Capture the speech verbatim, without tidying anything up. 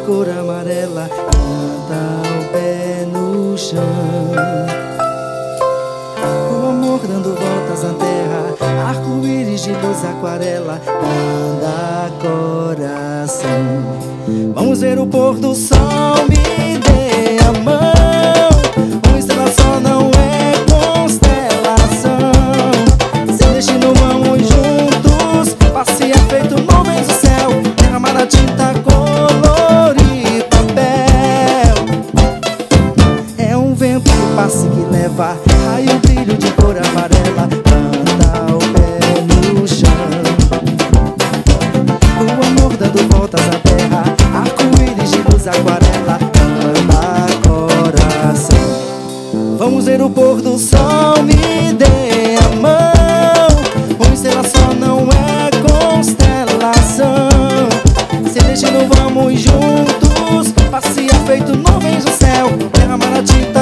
cor amarela, planta o pé no chão. O amor dando voltas na terra, arco-íris de luz aquarela, manda coração. Vamos ver o pôr do sol, me dê a mão. Uma estrela só não é constelação. Sem destino vamos juntos, passear feito nuvens do céu, derramar a tinta, colorir papel. É um vento que passa e que leva raio, brilho de cor amarela, planta o pé no chão. O amor dando voltas na terra, arco-íris de luz aquarela, manda coração. Vamos ver o pôr do sol, me dê a mão. Uma estrela só não é constelação. Sem destino vamos juntos, passear feito nuvens no céu, derramar a tinta,